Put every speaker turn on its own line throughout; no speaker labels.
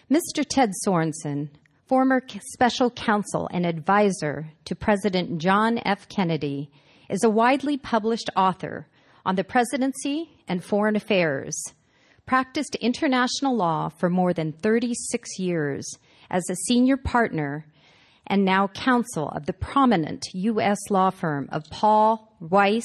Mr. Ted Sorensen, former special counsel and advisor to President John F. Kennedy, is a widely published author on the presidency and foreign affairs, practiced international law for more than 36 years as a senior partner and now counsel of the prominent U.S. law firm of Paul, Weiss,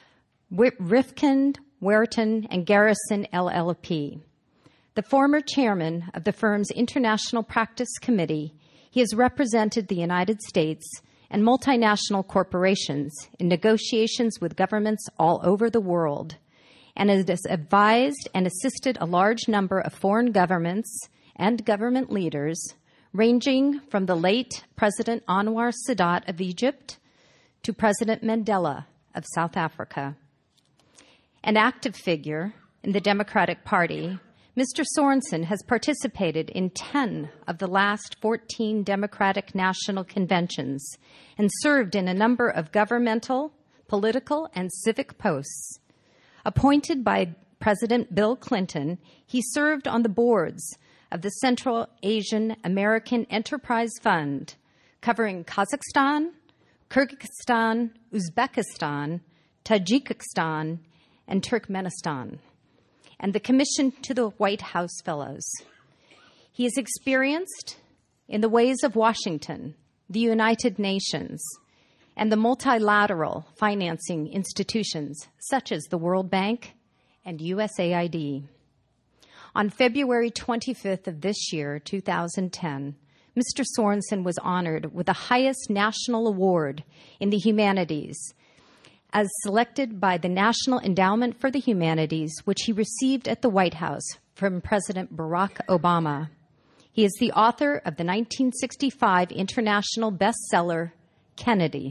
Rifkind, Wharton, and Garrison LLP. The former chairman of the firm's International Practice Committee, he has represented the United States and multinational corporations in negotiations with governments all over the world, and has advised and assisted a large number of foreign governments and government leaders, ranging from the late President Anwar Sadat of Egypt to President Mandela of South Africa. An active figure in the Democratic Party, Mr. Sorensen has participated in 10 of the last 14 Democratic National Conventions and served in a number of governmental, political, and civic posts. Appointed by President Bill Clinton, he served on the boards of the Central Asian American Enterprise Fund, covering Kazakhstan, Kyrgyzstan, Uzbekistan, Tajikistan, and Turkmenistan, and the Commission to the White House Fellows. He is experienced in the ways of Washington, the United Nations, and the multilateral financing institutions such as the World Bank and USAID. On February 25th of this year, 2010, Mr. Sorensen was honored with the highest national award in the humanities, as selected by the National Endowment for the Humanities, which he received at the White House from President Barack Obama. He is the author of the 1965 international bestseller, Kennedy,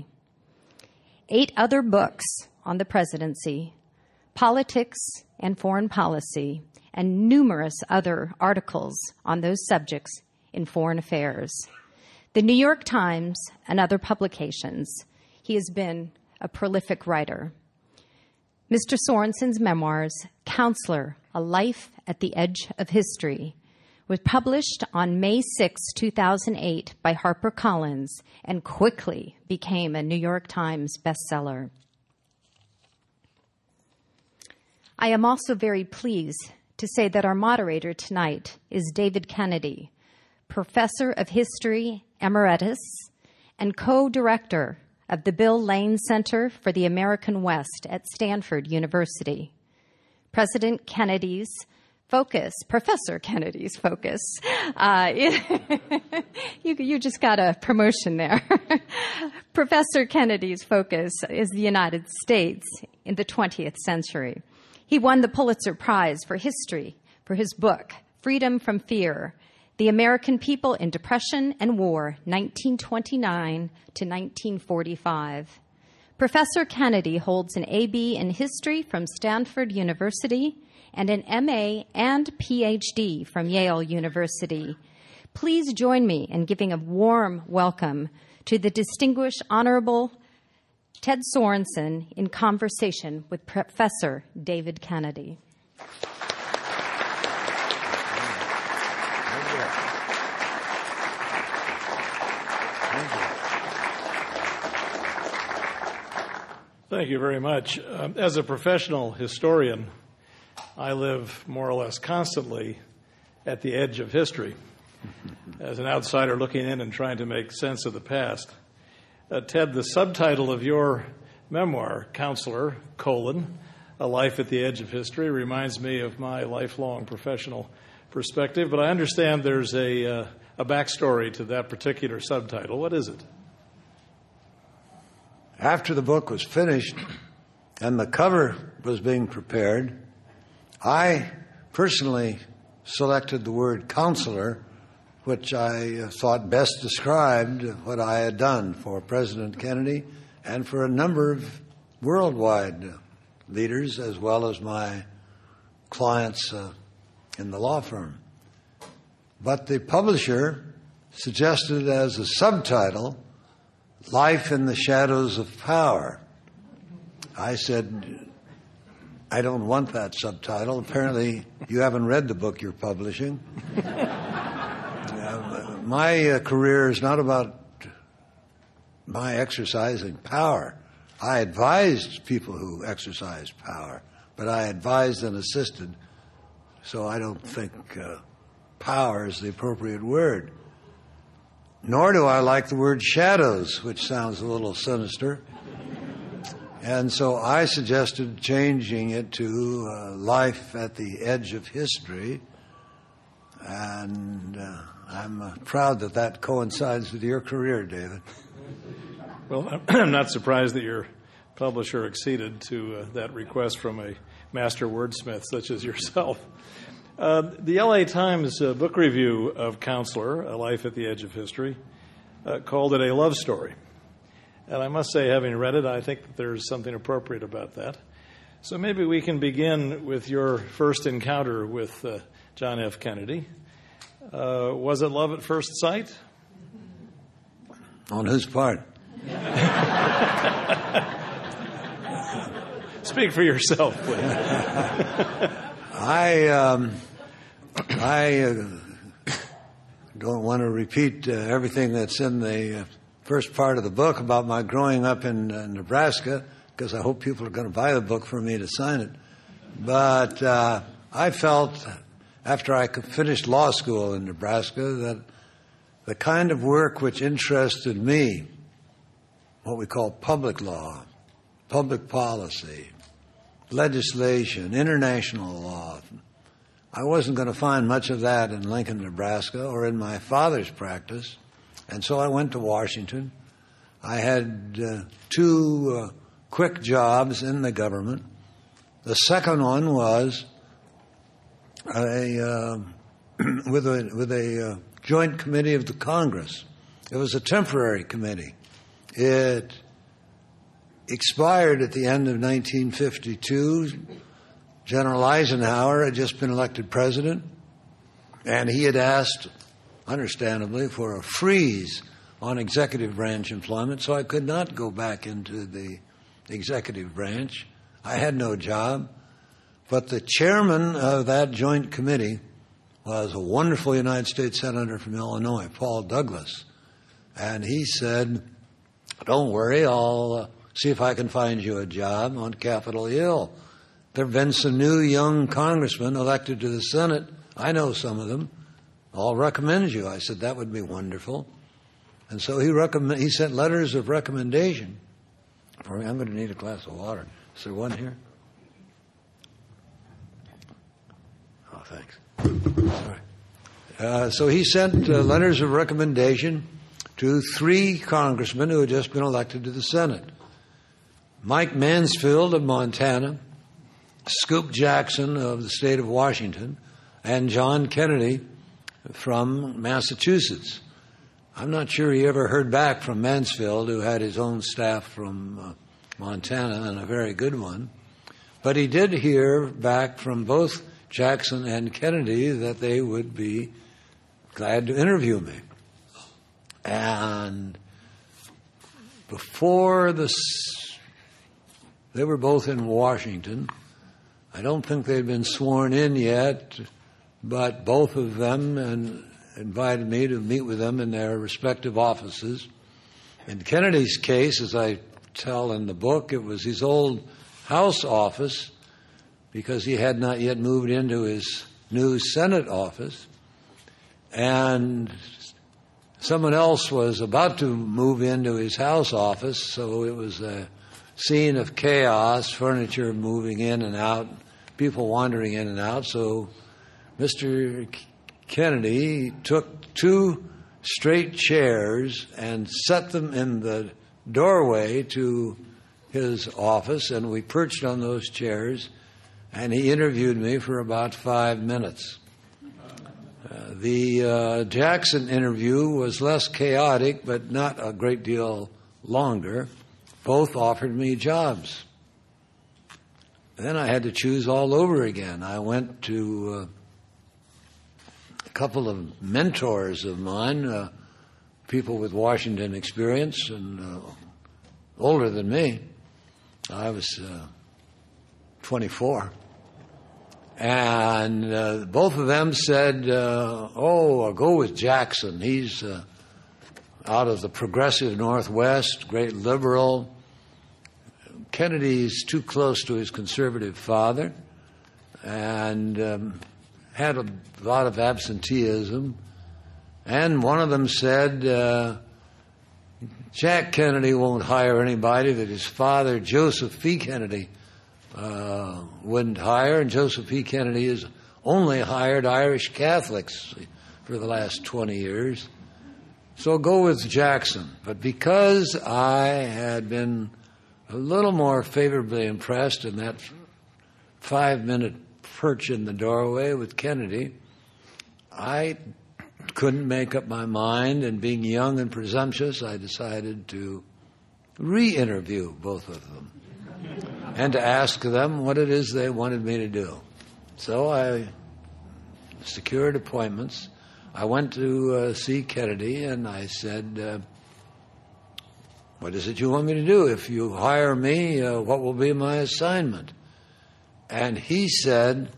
8 other books on the presidency, politics and foreign policy, and numerous other articles on those subjects in foreign affairs. The New York Times and other publications. He has been a prolific writer. Mr. Sorensen's memoirs, Counselor, A Life at the Edge of History, was published on May 6, 2008 by HarperCollins and quickly became a New York Times bestseller. I am also very pleased to say that our moderator tonight is David Kennedy, Professor of History Emeritus and co-director of the Bill Lane Center for the American West at Stanford University. Professor Kennedy's focus, you just got a promotion there. Professor Kennedy's focus is the United States in the 20th century. He won the Pulitzer Prize for History for his book, Freedom from Fear, The American People in Depression and War, 1929 to 1945. Professor Kennedy holds an A.B. in History from Stanford University and an M.A. and Ph.D. from Yale University. Please join me in giving a warm welcome to the distinguished Honorable Ted Sorensen in conversation with Professor David Kennedy.
Thank you very much. As a professional historian, I live more or less constantly at the edge of history. As an outsider looking in and trying to make sense of the past. Ted, the subtitle of your memoir, Counselor, A Life at the Edge of History, reminds me of my lifelong professional perspective, but I understand there's a backstory to that particular subtitle. What is it?
After the book was finished and the cover was being prepared, I personally selected the word counselor, which I thought best described what I had done for President Kennedy and for a number of worldwide leaders, as well as my clients in the law firm. But the publisher suggested as a subtitle, Life in the Shadows of Power. I said, I don't want that subtitle. Apparently, you haven't read the book you're publishing. my career is not about my exercising power. I advised people who exercised power, but I advised and assisted, so I don't think power is the appropriate word. Nor do I like the word shadows, which sounds a little sinister. And so I suggested changing it to life at the edge of history. And I'm proud that that coincides with your career, David.
Well, I'm not surprised that your publisher acceded to that request from a master wordsmith such as yourself. The LA Times book review of Counselor, A Life at the Edge of History, called it a love story. And I must say, having read it, I think that there's something appropriate about that. So maybe we can begin with your first encounter with John F. Kennedy. Was it love at first sight?
On whose part?
Speak for yourself, please.
I don't want to repeat everything that's in the first part of the book about my growing up in Nebraska, because I hope people are going to buy the book for me to sign it. But I felt, after I finished law school in Nebraska, that the kind of work which interested me, what we call public law, public policy, legislation, international law, I wasn't going to find much of that in Lincoln, Nebraska, or in my father's practice. And so I went to Washington. I had two quick jobs in the government. The second one was with a joint committee of the Congress. It was a temporary committee. It expired at the end of 1952. General Eisenhower had just been elected president, and he had asked, understandably, for a freeze on executive branch employment, so I could not go back into the executive branch. I had no job. But the chairman of that joint committee was a wonderful United States Senator from Illinois, Paul Douglas. And he said, don't worry, I'll see if I can find you a job on Capitol Hill. There have been some new young congressmen elected to the Senate. I know some of them. I'll recommend you. I said, that would be wonderful. And so he sent letters of recommendation. I'm going to need a glass of water. Is there one here? Oh, thanks. Sorry. So he sent letters of recommendation to three congressmen who had just been elected to the Senate. Mike Mansfield of Montana, Scoop Jackson of the state of Washington, and John Kennedy from Massachusetts. I'm not sure he ever heard back from Mansfield, who had his own staff from Montana, and a very good one. But he did hear back from both Jackson and Kennedy that they would be glad to interview me. And before they were both in Washington. I don't think they'd been sworn in yet, but both of them invited me to meet with them in their respective offices. In Kennedy's case, as I tell in the book, it was his old House office because he had not yet moved into his new Senate office. And someone else was about to move into his House office, so it was a scene of chaos, furniture moving in and out, people wandering in and out. So Mr. Kennedy took two straight chairs and set them in the doorway to his office, and we perched on those chairs, and he interviewed me for about 5 minutes. The Jackson interview was less chaotic, but not a great deal longer. Both offered me jobs. Then I had to choose all over again. I went to a couple of mentors of mine, people with Washington experience and older than me. I was 24. And both of them said, I'll go with Jackson. He's out of the progressive Northwest, great liberal. Kennedy's too close to his conservative father and had a lot of absenteeism. And one of them said, Jack Kennedy won't hire anybody that his father, Joseph P. Kennedy, wouldn't hire. And Joseph P. Kennedy has only hired Irish Catholics for the last 20 years. So go with Jackson. But because I had been a little more favorably impressed in that 5-minute perch in the doorway with Kennedy, I couldn't make up my mind, and being young and presumptuous, I decided to re-interview both of them and to ask them what it is they wanted me to do. So I secured appointments. I went to see Kennedy, and I said, what is it you want me to do? If you hire me, what will be my assignment? And he said,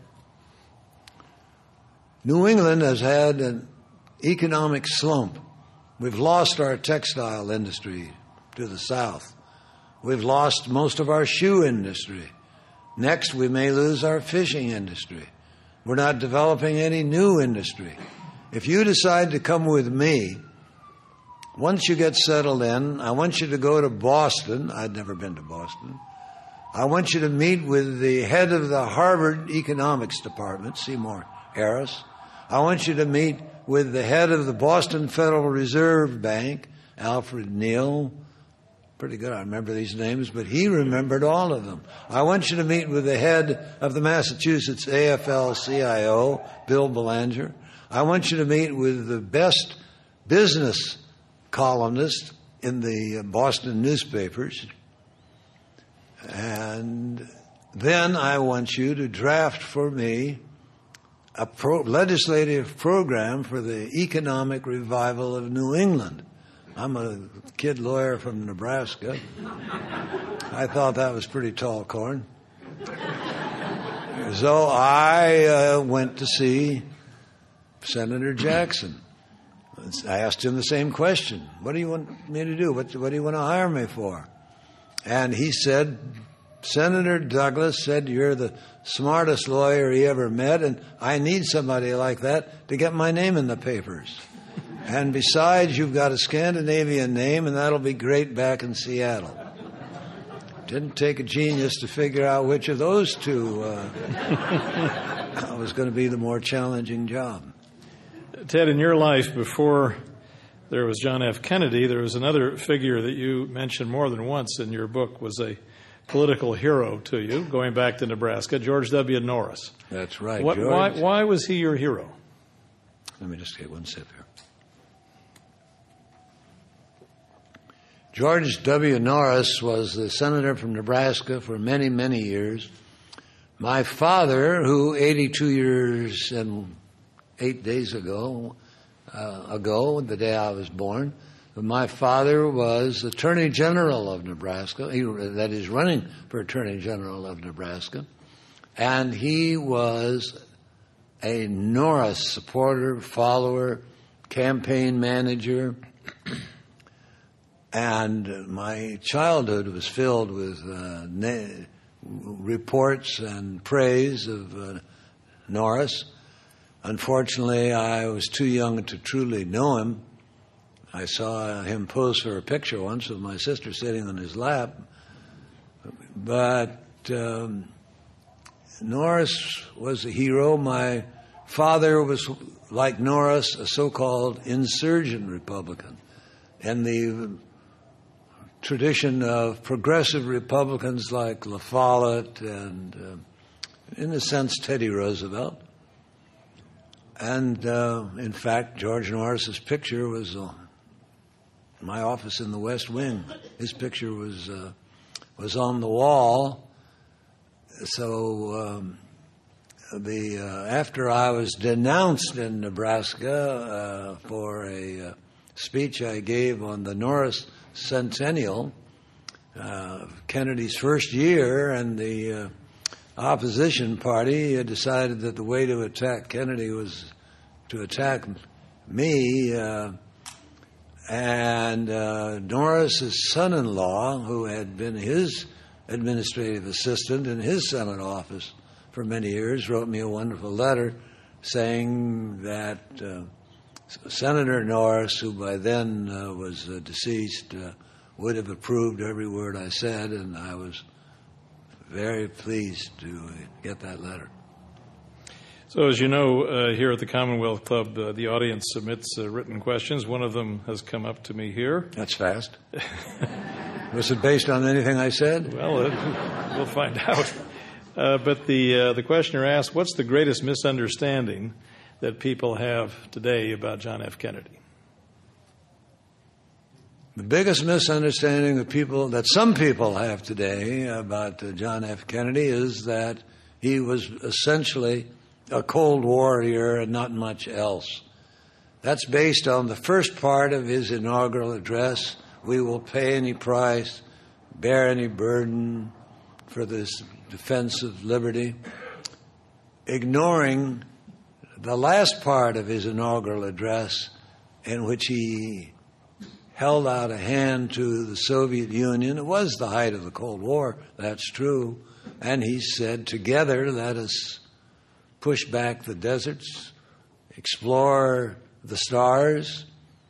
New England has had an economic slump. We've lost our textile industry to the south. We've lost most of our shoe industry. Next, we may lose our fishing industry. We're not developing any new industry. If you decide to come with me, once you get settled in, I want you to go to Boston. I'd never been to Boston. I want you to meet with the head of the Harvard Economics Department, Seymour Harris. I want you to meet with the head of the Boston Federal Reserve Bank, Alfred Neal. Pretty good, I remember these names, but he remembered all of them. I want you to meet with the head of the Massachusetts AFL-CIO, Bill Belanger. I want you to meet with the best business columnist in the Boston newspapers. And then I want you to draft for me a legislative program for the economic revival of New England. I'm a kid lawyer from Nebraska. I thought that was pretty tall corn. So I went to see Senator Jackson. I asked him the same question. What do you want me to do? What do you want to hire me for? And he said, Senator Douglas said you're the smartest lawyer he ever met, and I need somebody like that to get my name in the papers. And besides, you've got a Scandinavian name, and that'll be great back in Seattle. Didn't take a genius to figure out which of those two was going to be the more challenging job.
Ted, in your life, before there was John F. Kennedy, there was another figure that you mentioned more than once in your book was a political hero to you, going back to Nebraska, George W. Norris.
That's right,
George. Why was he your hero?
Let me just take one sip here. George W. Norris was the senator from Nebraska for many, many years. My father, who 82 years and 8 days ago, the day I was born, my father was Attorney General of Nebraska, that is, running for Attorney General of Nebraska, and he was a Norris supporter, follower, campaign manager, and my childhood was filled with reports and praise of Norris. Unfortunately, I was too young to truly know him. I saw him pose for a picture once with my sister sitting on his lap. But Norris was a hero. My father was, like Norris, a so-called insurgent Republican. And the tradition of progressive Republicans like La Follette and, in a sense, Teddy Roosevelt. And, in fact, George Norris's picture was in my office in the West Wing. His picture was on the wall. So after I was denounced in Nebraska for a speech I gave on the Norris Centennial, Kennedy's first year, and opposition party decided that the way to attack Kennedy was to attack me, and Norris's son-in-law, who had been his administrative assistant in his Senate office for many years, wrote me a wonderful letter saying that Senator Norris, who by then was deceased, would have approved every word I said, and I was very pleased to get that letter.
So as you know, here at the Commonwealth Club, the audience submits written questions. One of them has come up to me here.
That's fast. Was it based on anything I said?
Well, we'll find out. But the questioner asked, what's the greatest misunderstanding that people have today about John F. Kennedy?
The biggest misunderstanding that some people have today about John F. Kennedy is that he was essentially a Cold Warrior and not much else. That's based on the first part of his inaugural address: we will pay any price, bear any burden for this defense of liberty, ignoring the last part of his inaugural address, in which he held out a hand to the Soviet Union. It was the height of the Cold War, that's true, and he said, together let us push back the deserts, explore the stars,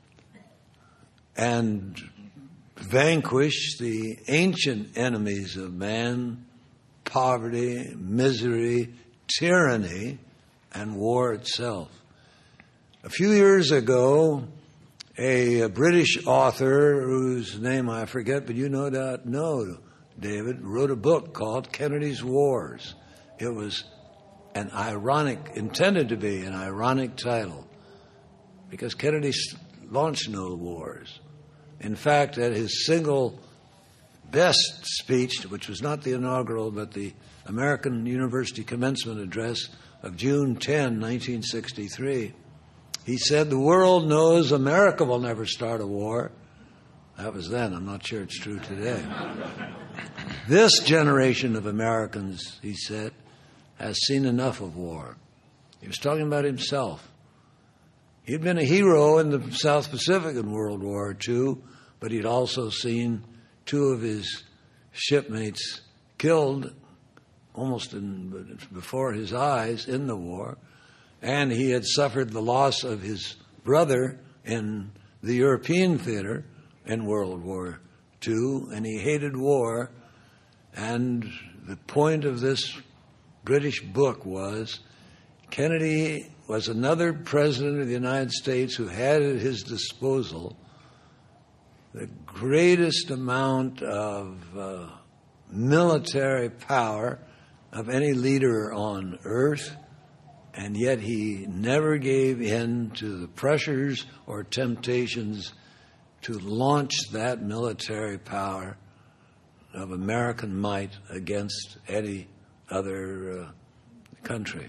and vanquish the ancient enemies of man: poverty, misery, tyranny, and war itself. A few years ago, a British author, whose name I forget, but you no doubt know, David, wrote a book called Kennedy's Wars. It was intended to be an ironic title, because Kennedy launched no wars. In fact, at his single best speech, which was not the inaugural, but the American University Commencement Address of June 10, 1963, he said, the world knows America will never start a war. That was then. I'm not sure it's true today. This generation of Americans, he said, has seen enough of war. He was talking about himself. He'd been a hero in the South Pacific in World War II, but he'd also seen two of his shipmates killed almost before his eyes in the war, and he had suffered the loss of his brother in the European theater in World War II, and he hated war. And the point of this British book was Kennedy was another president of the United States who had at his disposal the greatest amount of military power of any leader on earth, and yet he never gave in to the pressures or temptations to launch that military power of American might against any other country.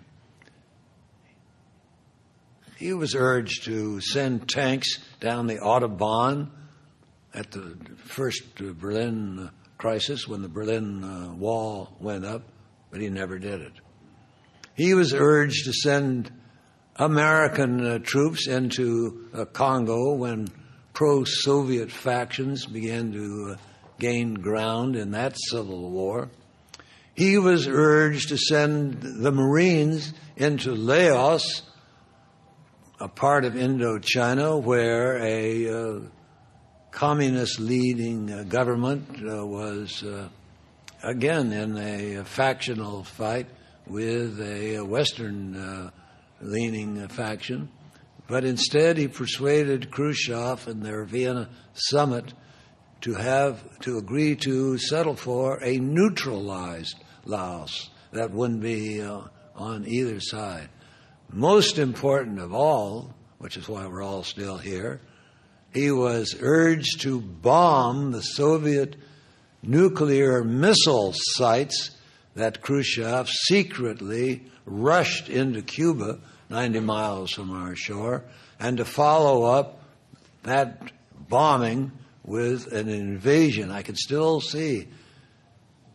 He was urged to send tanks down the Autobahn at the first Berlin crisis when the Berlin Wall went up, but he never did it. He was urged to send American troops into Congo when pro-Soviet factions began to gain ground in that civil war. He was urged to send the Marines into Laos, a part of Indochina where a communist-leading government was, again, in a factional fight with a Western-leaning faction. But instead, he persuaded Khrushchev in their Vienna summit to agree to settle for a neutralized Laos that wouldn't be on either side. Most important of all, which is why we're all still here, he was urged to bomb the Soviet nuclear missile sites that Khrushchev secretly rushed into Cuba, 90 miles from our shore, and to follow up that bombing with an invasion. I can still see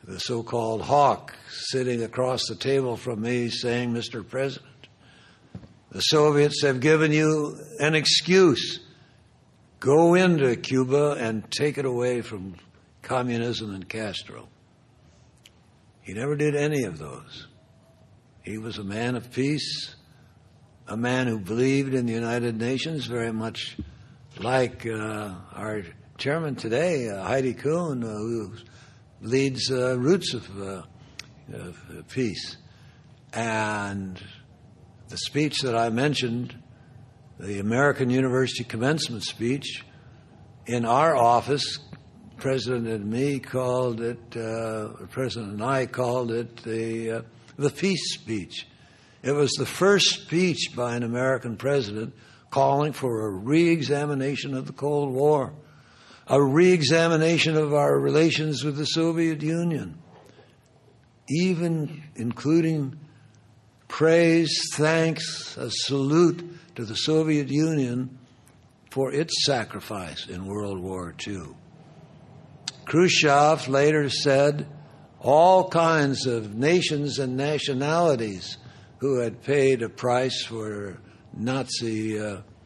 the so-called hawk sitting across the table from me saying, Mr. President, the Soviets have given you an excuse. Go into Cuba and take it away from communism and Castro. He never did any of those. He was a man of peace, a man who believed in the United Nations, very much like our chairman today, Heidi Kuhn, who leads Roots of Peace. And the speech that I mentioned, the American University commencement speech, in our office, President and me called it, President and I called it the peace speech. It was the first speech by an American president calling for a re-examination of the Cold War, a re-examination of our relations with the Soviet Union, even including praise, thanks, a salute to the Soviet Union for its sacrifice in World War II. Khrushchev later said all kinds of nations and nationalities who had paid a price for Nazi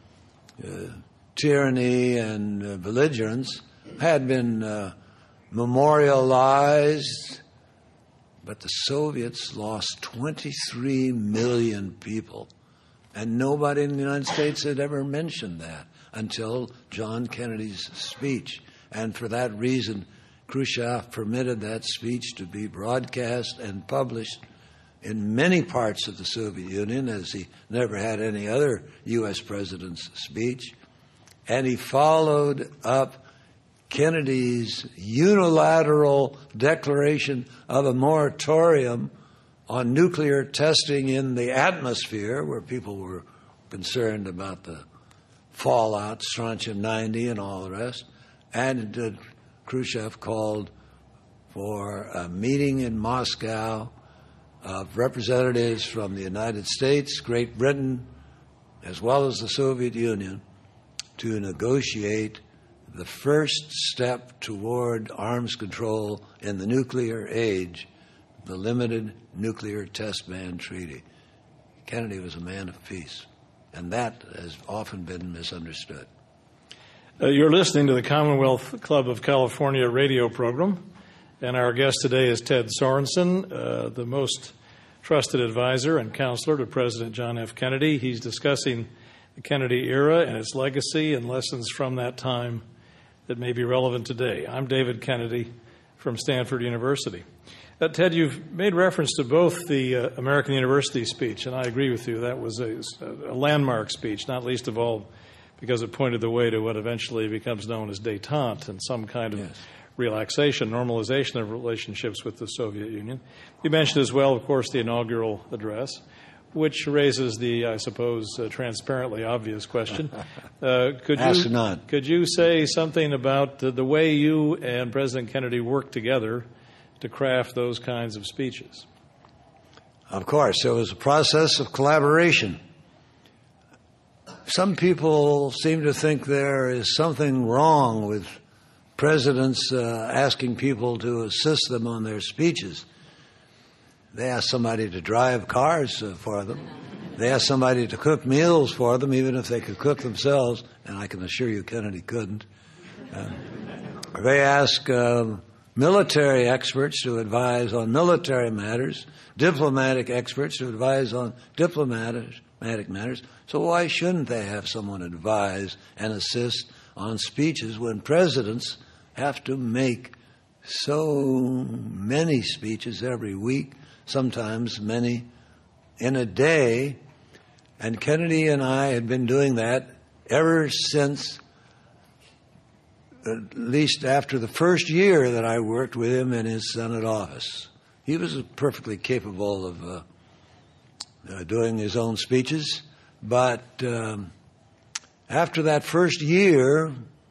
tyranny and belligerence had been memorialized, but the Soviets lost 23 million people, and nobody in the United States had ever mentioned that until John Kennedy's speech. And for that reason, Khrushchev permitted that speech to be broadcast and published in many parts of the Soviet Union, as he never had any other U.S. president's speech. And he followed up Kennedy's unilateral declaration of a moratorium on nuclear testing in the atmosphere, where people were concerned about the fallout, strontium-90 and all the rest. And Khrushchev called for a meeting in Moscow of representatives from the United States, Great Britain, as well as the Soviet Union, to negotiate the first step toward arms control in the nuclear age, the Limited Nuclear Test Ban Treaty. Kennedy was a man of peace, and that has often been misunderstood.
You're listening to the Commonwealth Club of California radio program, and our guest today is Ted Sorensen, the most trusted advisor and counselor to President John F. Kennedy. He's discussing the Kennedy era and its legacy and lessons from that time that may be relevant today. I'm David Kennedy from Stanford University. Ted, you've made reference to both the American University speech, and I agree with you. That was a landmark speech, not least of all because it pointed the way to what eventually becomes known as détente and some kind of relaxation, normalization of relationships with the Soviet Union. You mentioned as well, of course, the inaugural address, which raises the, I suppose, transparently obvious question. Could you say something about the way you and President Kennedy worked together to craft those kinds of speeches?
Of course, it was a process of collaboration. Some people seem to think there is something wrong with presidents asking people to assist them on their speeches. They ask somebody to drive cars for them. They ask somebody to cook meals for them, even if they could cook themselves, and I can assure you Kennedy couldn't. They ask military experts to advise on military matters, diplomatic experts to advise on diplomatic matters. So why shouldn't they have someone advise and assist on speeches when presidents have to make so many speeches every week, sometimes many in a day? And Kennedy and I had been doing that ever since, at least after the first year that I worked with him in his Senate office. He was perfectly capable of doing his own speeches, but after that first year,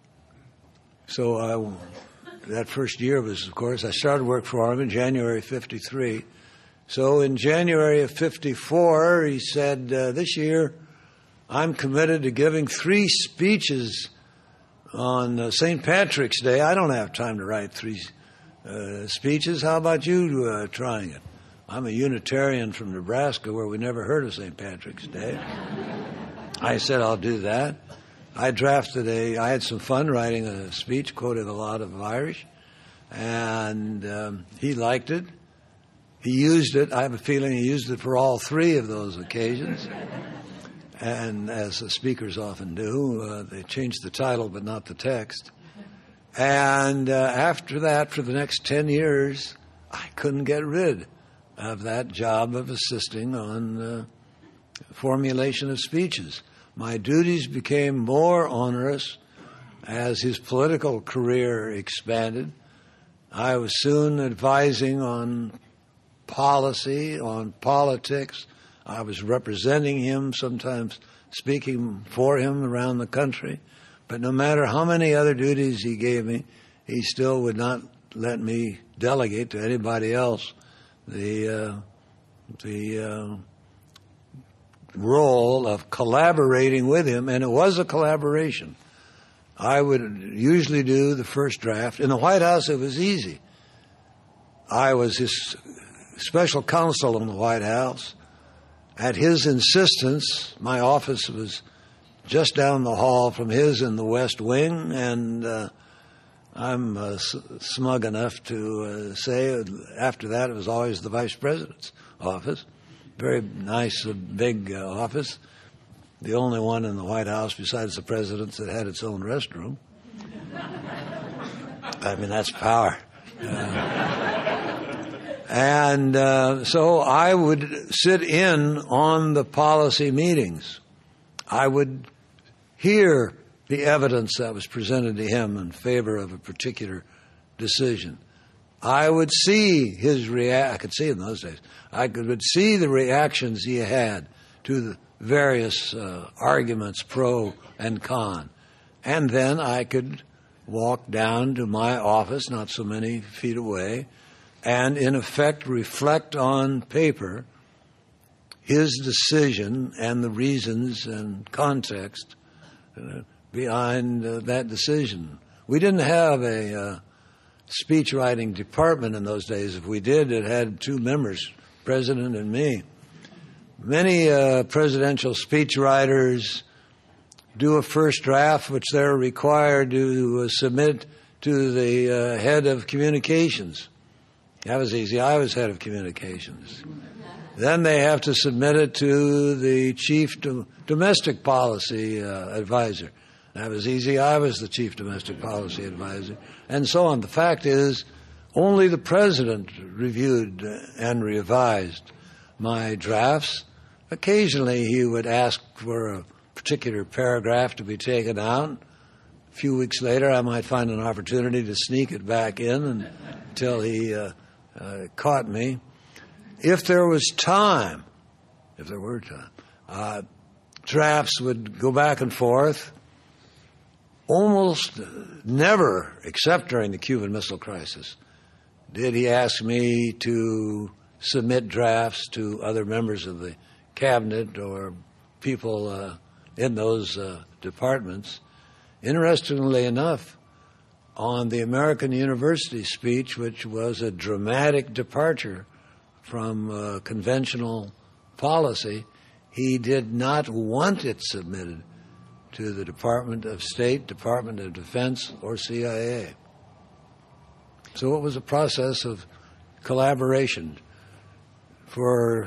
that first year was, of course, I started work for him in January of 53. So in January of 54, he said, this year I'm committed to giving 3 speeches on St. Patrick's Day. I don't have time to write 3 speeches. How about you trying it? I'm a Unitarian from Nebraska where we never heard of St. Patrick's Day. I said, I'll do that. I had some fun writing a speech, quoted a lot of Irish, and he liked it. He used it. I have a feeling he used it for all three of those occasions. And as the speakers often do, they changed the title but not the text. And after that, for the next 10 years, I couldn't get rid of that job of assisting on formulation of speeches. My duties became more onerous as his political career expanded. I was soon advising on policy, on politics. I was representing him, sometimes speaking for him around the country. But no matter how many other duties he gave me, he still would not let me delegate to anybody else the role of collaborating with him, and it was a collaboration. I would usually do the first draft. In the White House, it was easy. I was his special counsel in the White House. At his insistence, my office was just down the hall from his in the West Wing, and I'm smug enough to say after that it was always the Vice President's office. Very nice, big office. The only one in the White House besides the President's that had its own restroom. I mean, that's power. So I would sit in on the policy meetings. I would hear the evidence that was presented to him in favor of a particular decision. I would see I could see in those days. I would see the reactions he had to the various arguments, pro and con. And then I could walk down to my office, not so many feet away, and in effect reflect on paper his decision and the reasons and context behind that decision. We didn't have a speech writing department in those days. If we did, it had two members, President and me. Many presidential speech writers do a first draft, which they're required to submit to the head of communications. That was easy. I was head of communications. Then they have to submit it to the chief domestic policy advisor. That was easy. I was the chief domestic policy advisor, and so on. The fact is, only the president reviewed and revised my drafts. Occasionally, he would ask for a particular paragraph to be taken out. A few weeks later, I might find an opportunity to sneak it back in until he caught me. If there were time, drafts would go back and forth. Almost never, except during the Cuban Missile Crisis, did he ask me to submit drafts to other members of the cabinet or people in those departments. Interestingly enough, on the American University speech, which was a dramatic departure from conventional policy, he did not want it submitted to the Department of State, Department of Defense, or CIA. So it was a process of collaboration. For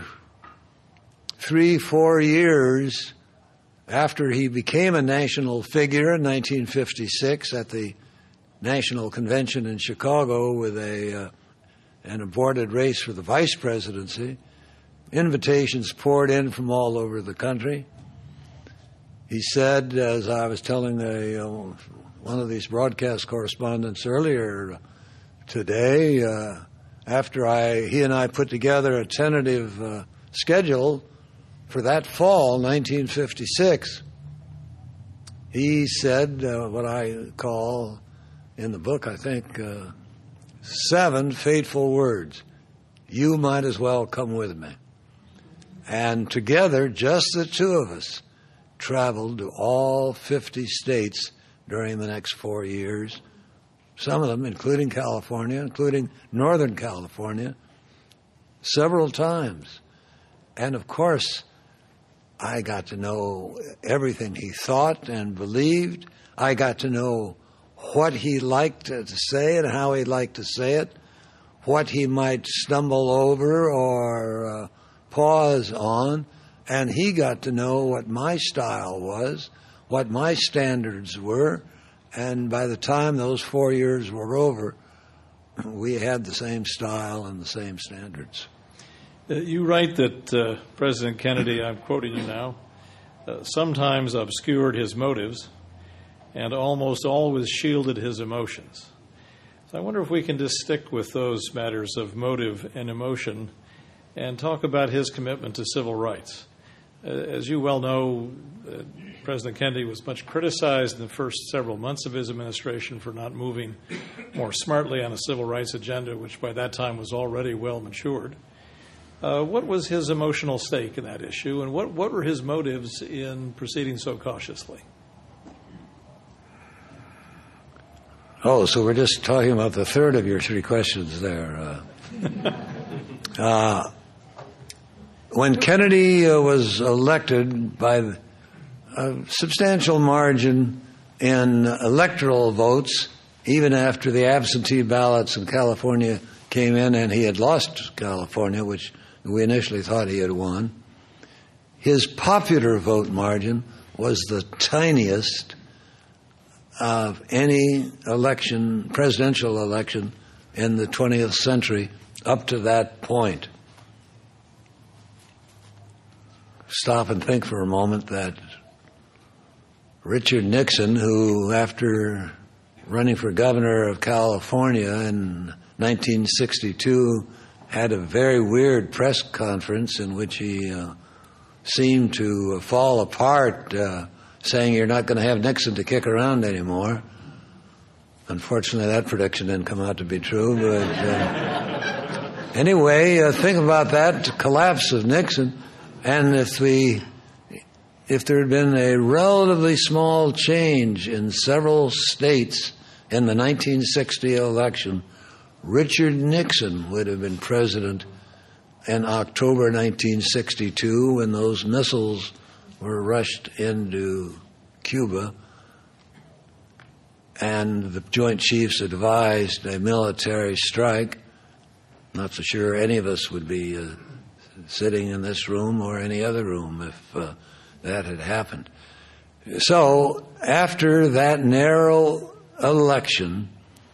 3-4 years after he became a national figure in 1956 at the National Convention in Chicago with an aborted race for the vice presidency, invitations poured in from all over the country. He said, as I was telling one of these broadcast correspondents earlier today, after he and I put together a tentative schedule for that fall, 1956, he said what I call in the book, I think, 7 fateful words. You might as well come with me. And together, just the two of us, traveled to all 50 states during the next 4 years, some of them, including California, including Northern California, several times. And of course, I got to know everything he thought and believed. I got to know what he liked to say and how he liked to say it, what he might stumble over or pause on, and he got to know what my style was, what my standards were, and by the time those 4 years were over, we had the same style and the same standards.
You write that President Kennedy, I'm quoting you now, sometimes obscured his motives and almost always shielded his emotions. So I wonder if we can just stick with those matters of motive and emotion and talk about his commitment to civil rights. As you well know, President Kennedy was much criticized in the first several months of his administration for not moving more smartly on a civil rights agenda, which by that time was already well matured. What was his emotional stake in that issue, and what were his motives in proceeding so cautiously?
Oh, so we're just talking about the third of your three questions there. When Kennedy was elected by a substantial margin in electoral votes, even after the absentee ballots in California came in and he had lost California, which we initially thought he had won, his popular vote margin was the tiniest of any election, presidential election in the 20th century up to that point. Stop and think for a moment that Richard Nixon, who after running for governor of California in 1962 had a very weird press conference in which he seemed to fall apart, saying you're not going to have Nixon to kick around anymore. Unfortunately, that prediction didn't come out to be true. But anyway, think about that collapse of Nixon. And if there had been a relatively small change in several states in the 1960 election, Richard Nixon would have been president in October 1962 when those missiles were rushed into Cuba and the Joint Chiefs advised a military strike. Not so sure any of us would be sitting in this room or any other room if that had happened. So after that narrow election,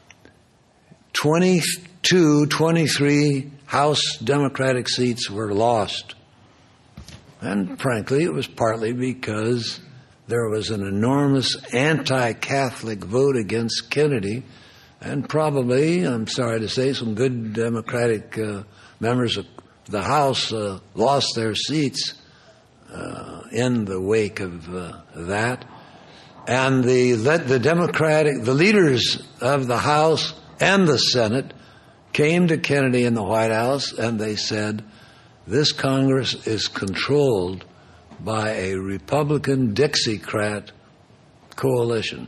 23 House Democratic seats were lost. And frankly, it was partly because there was an enormous anti-Catholic vote against Kennedy, and probably, I'm sorry to say, some good Democratic members of the House lost their seats in the wake of that. And the leaders of the House and the Senate came to Kennedy in the White House and they said, this Congress is controlled by a Republican Dixiecrat coalition.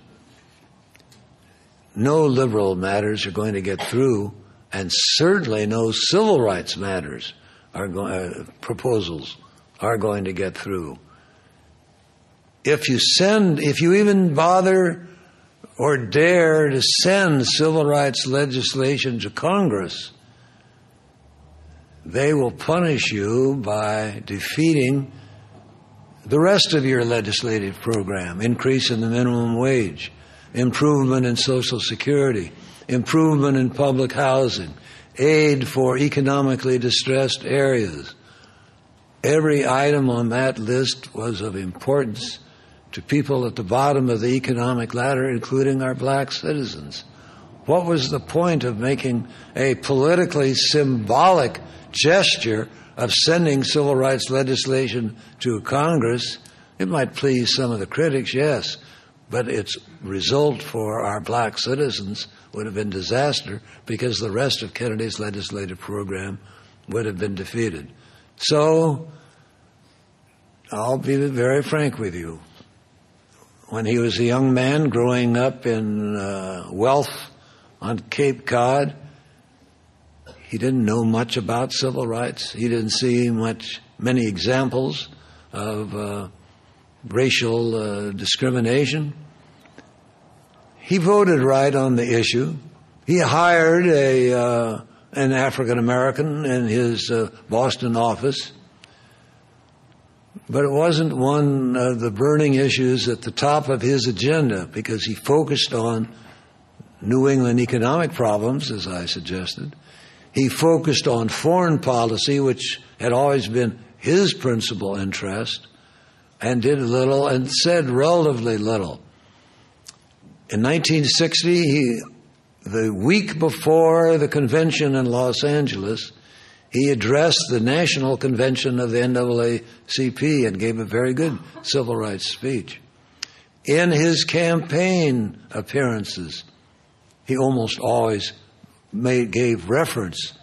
No liberal matters are going to get through, and certainly no civil rights matters proposals are going to get through. If you even bother or dare to send civil rights legislation to Congress, they will punish you by defeating the rest of your legislative program: increase in the minimum wage, improvement in Social Security, improvement in public housing, aid for economically distressed areas. Every item on that list was of importance to people at the bottom of the economic ladder, including our black citizens. What was the point of making a politically symbolic gesture of sending civil rights legislation to Congress? It might please some of the critics, yes, but its result for our black citizens would have been disaster because the rest of Kennedy's legislative program would have been defeated. So, I'll be very frank with you. When he was a young man growing up in wealth on Cape Cod. He didn't know much about civil rights. He didn't see many examples of racial discrimination. He voted right on the issue. He hired an African American in his Boston office, but it wasn't one of the burning issues at the top of his agenda, because he focused on New England economic problems, as I suggested. He focused on foreign policy, which had always been his principal interest, and did little and said relatively little. In 1960, the week before the convention in Los Angeles, he addressed the National Convention of the NAACP and gave a very good civil rights speech. In his campaign appearances, he almost always made reference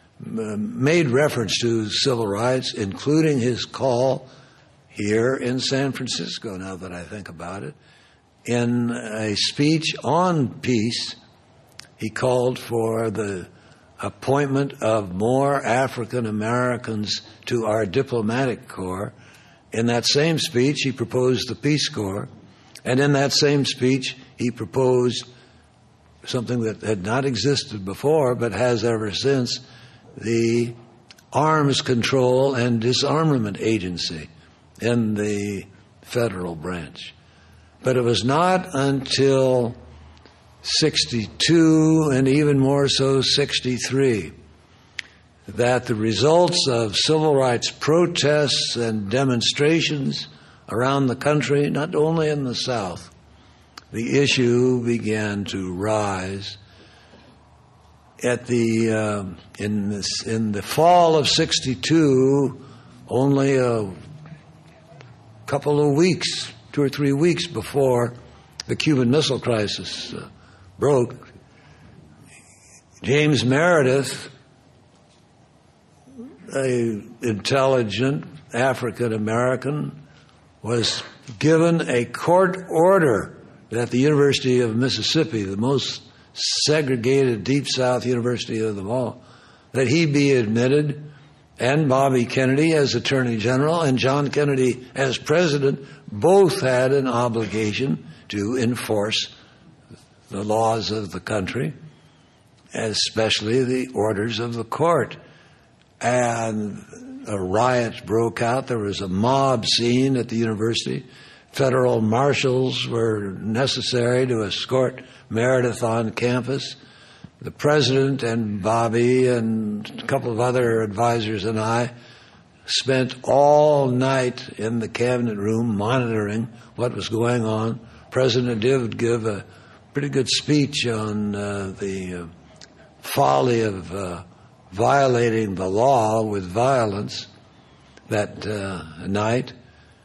to civil rights, including his call here in San Francisco, now that I think about it. In a speech on peace, he called for the appointment of more African Americans to our diplomatic corps. In that same speech, he proposed the Peace Corps. And in that same speech, he proposed something that had not existed before, but has ever since, the Arms Control and Disarmament Agency in the federal branch. But it was not until 62, and even more so 63, that the results of civil rights protests and demonstrations around the country, not only in the South, the issue began to rise. At the in the fall of 62, only a couple of weeks, 2 or 3 weeks before the Cuban Missile Crisis broke, James Meredith, an intelligent African American, was given a court order at the University of Mississippi, the most segregated Deep South university of them all, that he be admitted, and Bobby Kennedy as Attorney General and John Kennedy as President both had an obligation to enforce the laws of the country, especially the orders of the court. And a riot broke out. There was a mob scene at the university. Federal marshals were necessary to escort Meredith on campus. The president and Bobby and a couple of other advisors and I spent all night in the cabinet room monitoring what was going on. President did give a pretty good speech on the folly of violating the law with violence that night.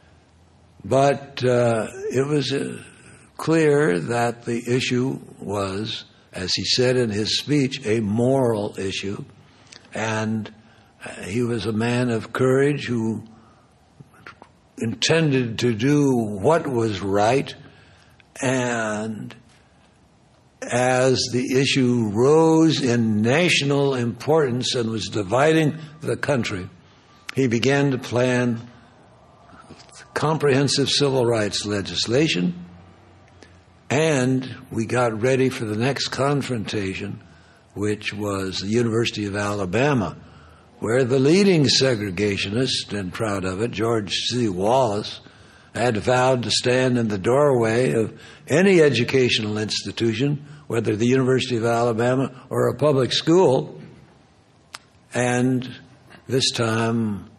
But it was clear that the issue was, as he said in his speech, a moral issue. And he was a man of courage who intended to do what was right. And as the issue rose in national importance and was dividing the country, he began to plan comprehensive civil rights legislation, and we got ready for the next confrontation, which was the University of Alabama, where the leading segregationist, and proud of it, George C. Wallace, had vowed to stand in the doorway of any educational institution, whether the University of Alabama or a public school. And this time,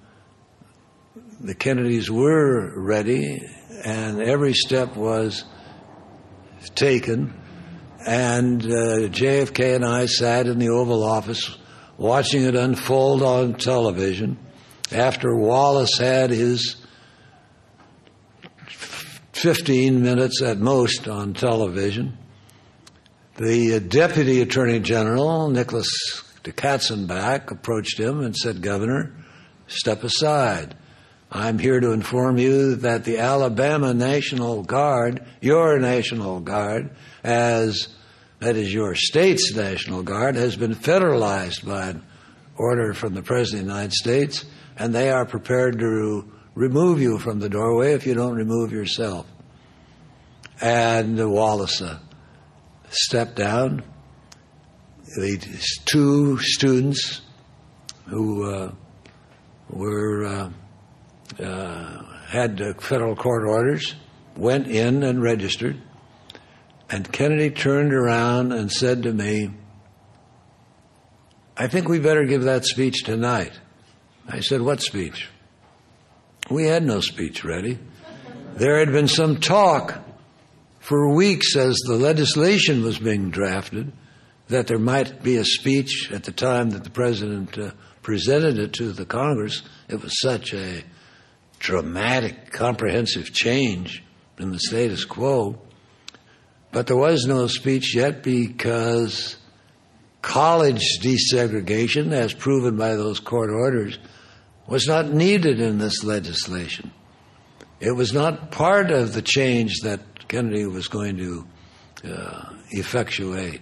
the Kennedys were ready, and every step was taken. And JFK and I sat in the Oval Office watching it unfold on television. After Wallace had his 15 minutes at most on television, the Deputy Attorney General, Nicholas de Katzenbach, approached him and said, "Governor, step aside. I'm here to inform you that the Alabama National Guard, your National Guard, has that is your state's National Guard, has been federalized by an order from the President of the United States, and they are prepared to remove you from the doorway if you don't remove yourself. And Wallace stepped down. The two students who had federal court orders went in and registered. And Kennedy turned around and said to me, "I think we better give that speech tonight." I said, "What speech?" We had no speech ready. There had been some talk for weeks as the legislation was being drafted that there might be a speech at the time that the President presented it to the Congress. It was such a dramatic, comprehensive change in the status quo. But there was no speech yet because college desegregation, as proven by those court orders, was not needed in this legislation. It was not part of the change that Kennedy was going to effectuate.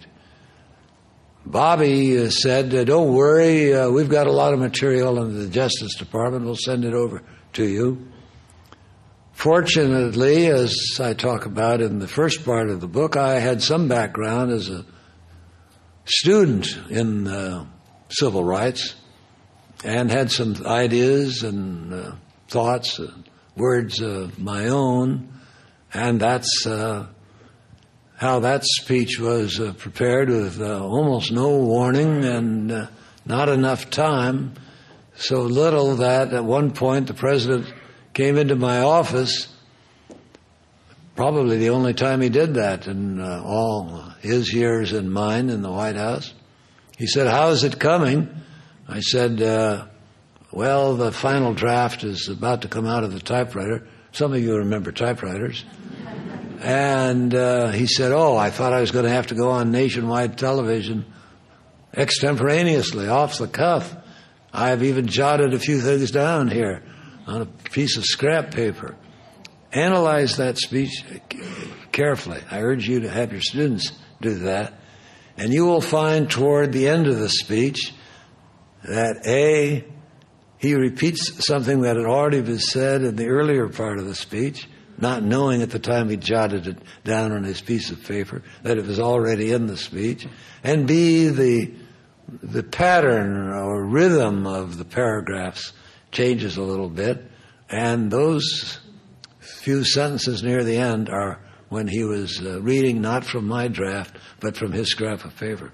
Bobby said, "Don't worry, we've got a lot of material in the Justice Department. We'll send it over to you." Fortunately, as I talk about in the first part of the book, I had some background as a student in civil rights and had some ideas and thoughts and words of my own, and that's how that speech was prepared with almost no warning and not enough time, so little that at one point the President came into my office, probably the only time he did that in all his years and mine in the White House. He said, "How is it coming?" I said, "Well, the final draft is about to come out of the typewriter." Some of you remember typewriters. And he said, "Oh, I thought I was going to have to go on nationwide television extemporaneously, off the cuff. I've even jotted a few things down here on a piece of scrap paper." Analyze that speech carefully. I urge you to have your students do that. And you will find toward the end of the speech that he repeats something that had already been said in the earlier part of the speech, not knowing at the time he jotted it down on his piece of paper that it was already in the speech, and B, the pattern or rhythm of the paragraphs changes a little bit, and those few sentences near the end are when he was reading not from my draft, but from his scrap of paper.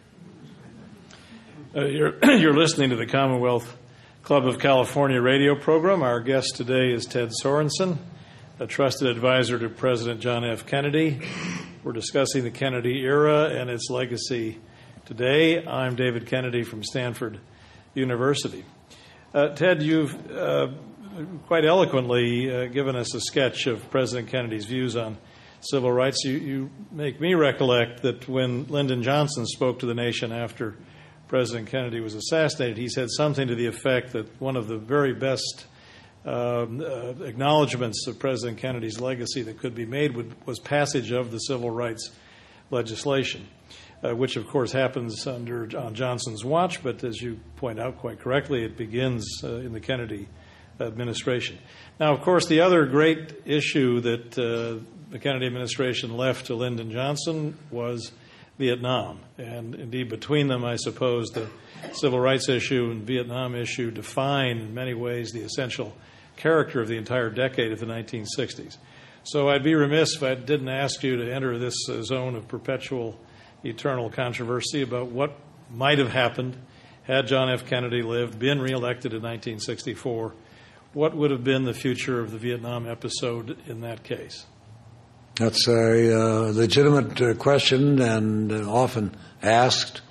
You're listening to the Commonwealth Club of California radio program. Our guest today is Ted Sorensen, a trusted advisor to President John F. Kennedy. We're discussing the Kennedy era and its legacy today. I'm David Kennedy from Stanford University. Ted, you've quite eloquently given us a sketch of President Kennedy's views on civil rights. You make me recollect that when Lyndon Johnson spoke to the nation after President Kennedy was assassinated, he said something to the effect that one of the very best acknowledgments of President Kennedy's legacy that could be made was passage of the civil rights legislation, which of course happens on Johnson's watch, but as you point out quite correctly, it begins in the Kennedy administration. Now, of course, the other great issue that the Kennedy administration left to Lyndon Johnson was Vietnam. And indeed, between them, I suppose the civil rights issue and Vietnam issue define in many ways the essential character of the entire decade of the 1960s. So I'd be remiss if I didn't ask you to enter this zone of perpetual, eternal controversy about what might have happened had John F. Kennedy lived, been reelected in 1964. What would have been the future of the Vietnam episode in that case?
That's a legitimate question and often asked.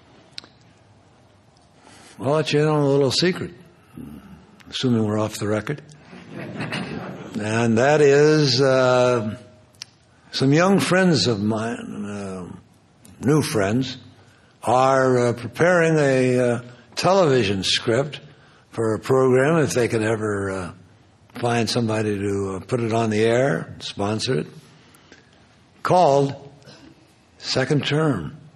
I'll let you in on a little secret, assuming we're off the record. And that is some young friends of mine, new friends, are preparing a television script for a program, if they could ever find somebody to put it on the air, sponsor it, called Second Term.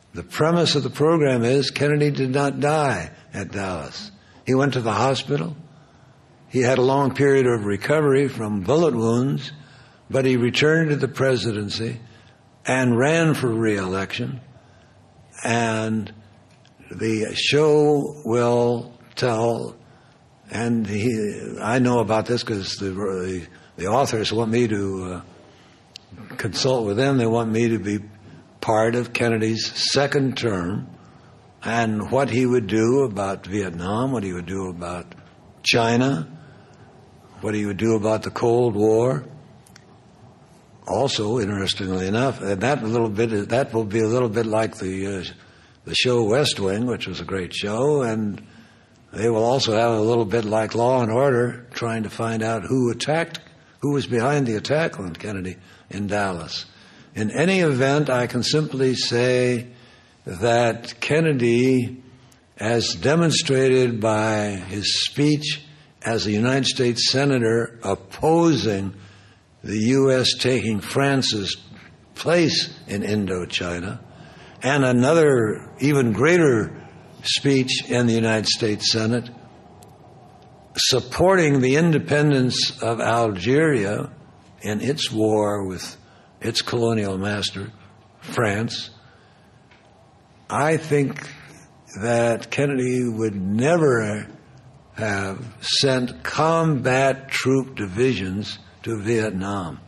The premise of the program is Kennedy did not die at Dallas. He went to the hospital. He had a long period of recovery from bullet wounds, but he returned to the presidency and ran for re-election. And the show will tell, and I know about this because the authors want me to consult with them. They want me to be part of Kennedy's second term and what he would do about Vietnam, what he would do about China, what he would do about the Cold War. Also, interestingly enough, and that will be a little bit like the show West Wing, which was a great show, and they will also have a little bit like Law and Order, trying to find out who was behind the attack on Kennedy in Dallas. In any event, I can simply say that Kennedy, as demonstrated by his speech as a United States Senator opposing the U.S. taking France's place in Indochina, and another even greater speech in the United States Senate supporting the independence of Algeria in its war with its colonial master, France. I think that Kennedy would never have sent combat troop divisions to Vietnam.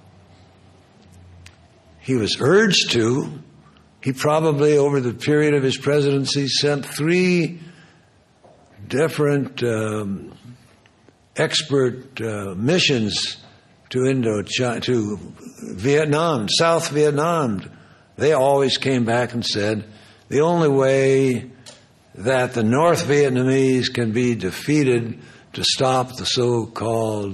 He was urged to. He probably, over the period of his presidency, sent 3 different expert missions to Indochina, to Vietnam, South Vietnam. They always came back and said, the only way that the North Vietnamese can be defeated to stop the so-called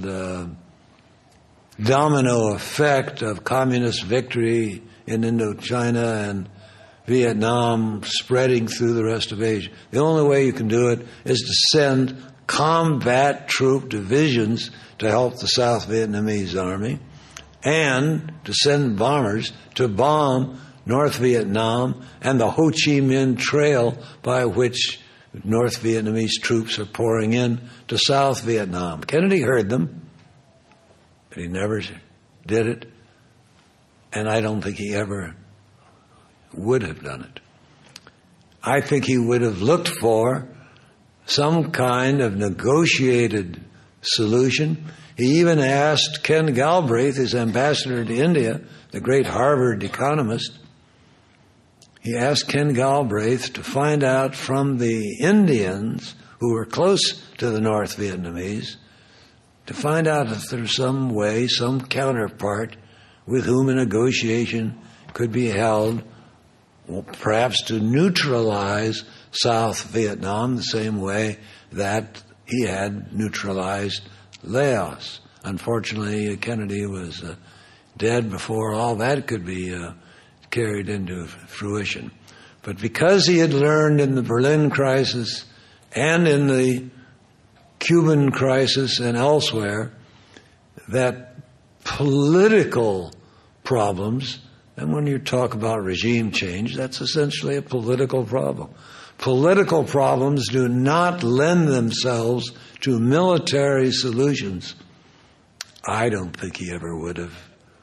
domino effect of communist victory in Indochina and Vietnam spreading through the rest of Asia. The only way you can do it is to send combat troop divisions to help the South Vietnamese army and to send bombers to bomb North Vietnam and the Ho Chi Minh Trail by which North Vietnamese troops are pouring in to South Vietnam. Kennedy heard them, but he never did it, and I don't think he ever would have done it. I think he would have looked for some kind of negotiated solution. He even asked Ken Galbraith, his ambassador to India, the great Harvard economist, he asked Ken Galbraith to find out from the Indians who were close to the North Vietnamese, to find out if there's some way, some counterpart with whom a negotiation could be held, perhaps to neutralize South Vietnam the same way that he had neutralized Laos. Unfortunately, Kennedy was dead before all that could be carried into fruition. But because he had learned in the Berlin crisis and in the Cuban crisis and elsewhere that political problems, and when you talk about regime change, that's essentially a political problem. Political problems do not lend themselves to military solutions. I don't think he ever would have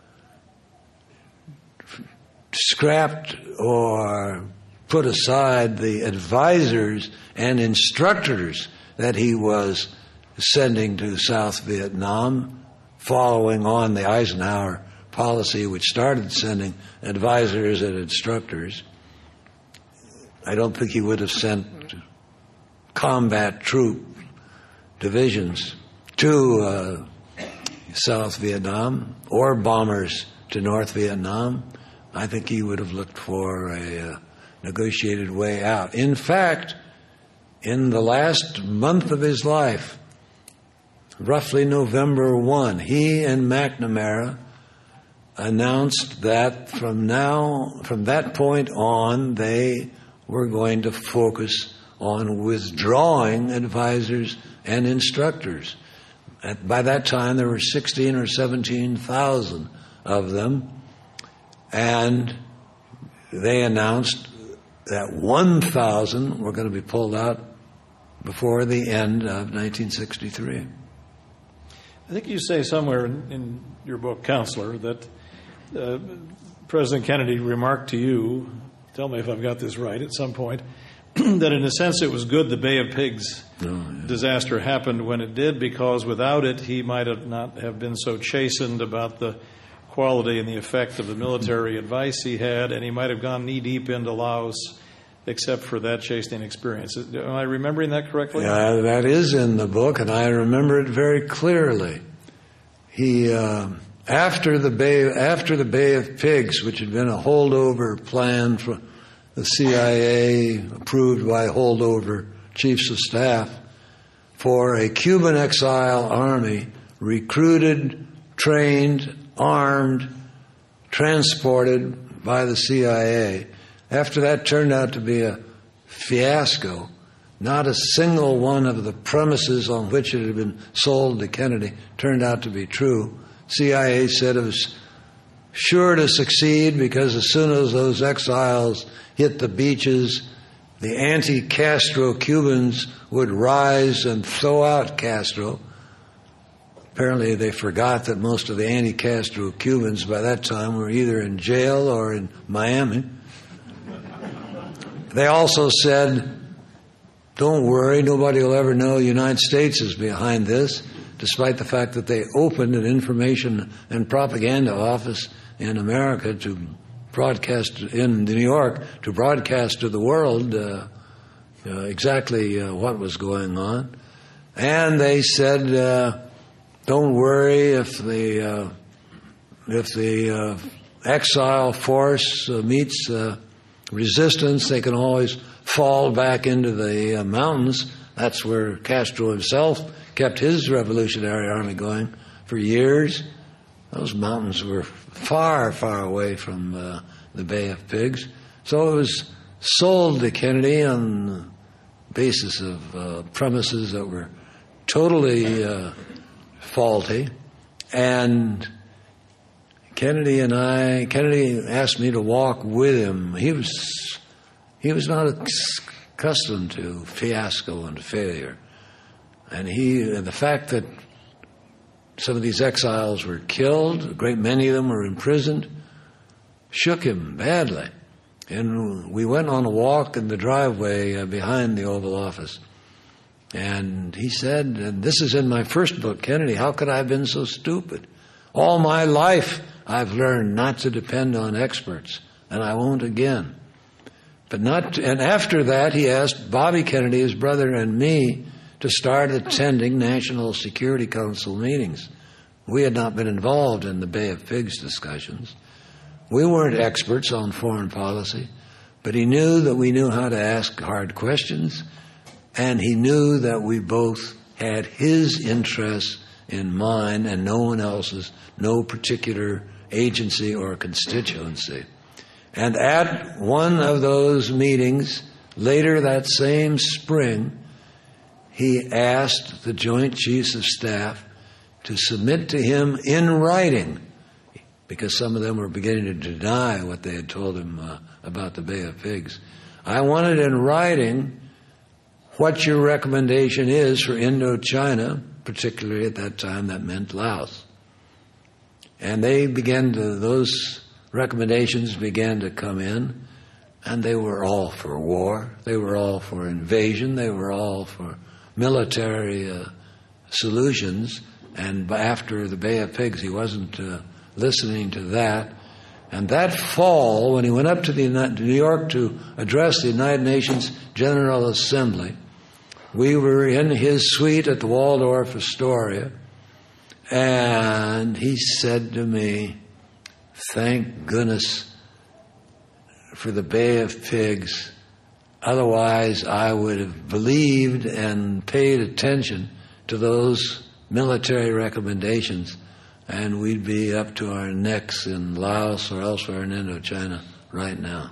scrapped or put aside the advisors and instructors that he was sending to South Vietnam, following on the Eisenhower policy, which started sending advisors and instructors. I don't think he would have sent combat troop divisions to South Vietnam or bombers to North Vietnam. I think he would have looked for a negotiated way out. In fact, in the last month of his life, roughly November 1, he and McNamara announced that from that point on, they were going to focus on withdrawing advisors and instructors. By that time, there were 16 or 17,000 of them, and they announced that 1,000 were going to be pulled out before the end of 1963.
I think you say somewhere in your book, Counselor, that President Kennedy remarked to you, tell me if I've got this right, at some point, that in a sense it was good the Bay of Pigs disaster happened when it did, because without it he might have not have been so chastened about the quality and the effect of the military advice he had, and he might have gone knee-deep into Laos except for that chastening experience. Am I remembering that correctly?
Yeah, that is in the book, and I remember it very clearly. He, after the Bay of Pigs, which had been a holdover plan for the CIA, approved by holdover chiefs of staff, for a Cuban exile army, recruited, trained, armed, transported by the CIA. After that turned out to be a fiasco, not a single one of the premises on which it had been sold to Kennedy turned out to be true. CIA said it was sure to succeed because as soon as those exiles hit the beaches, the anti-Castro Cubans would rise and throw out Castro. Apparently they forgot that most of the anti-Castro Cubans by that time were either in jail or in Miami. They also said, don't worry, nobody will ever know the United States is behind this, despite the fact that they opened an information and propaganda office in America to broadcast in New York, to broadcast to the world exactly what was going on. And they said, don't worry, if the exile force meets resistance, they can always fall back into the mountains. That's where Castro himself kept his revolutionary army going for years. Those mountains were far, far away from the Bay of Pigs. So it was sold to Kennedy on the basis of premises that were totally faulty. And Kennedy asked me to walk with him. He was not accustomed to fiasco and failure. And the fact that some of these exiles were killed, a great many of them were imprisoned, shook him badly. And we went on a walk in the driveway behind the Oval Office. And he said, and this is in my first book, Kennedy, how could I have been so stupid? All my life I've learned not to depend on experts, and I won't again. And after that, he asked Bobby Kennedy, his brother, and me to start attending National Security Council meetings. We had not been involved in the Bay of Pigs discussions. We weren't experts on foreign policy, but he knew that we knew how to ask hard questions, and he knew that we both had his interests in mind and no one else's, no particular agency or constituency. And at one of those meetings, later that same spring, he asked the Joint Chiefs of Staff to submit to him in writing, because some of them were beginning to deny what they had told him about the Bay of Pigs. I wanted in writing what your recommendation is for Indochina, particularly at that time that meant Laos. And those recommendations began to come in, and they were all for war. They were all for invasion. They were all for military solutions. And after the Bay of Pigs, he wasn't listening to that. And that fall, when he went up to New York to address the United Nations General Assembly, we were in his suite at the Waldorf Astoria, and he said to me, thank goodness for the Bay of Pigs. Otherwise, I would have believed and paid attention to those military recommendations, and we'd be up to our necks in Laos or elsewhere in Indochina right now.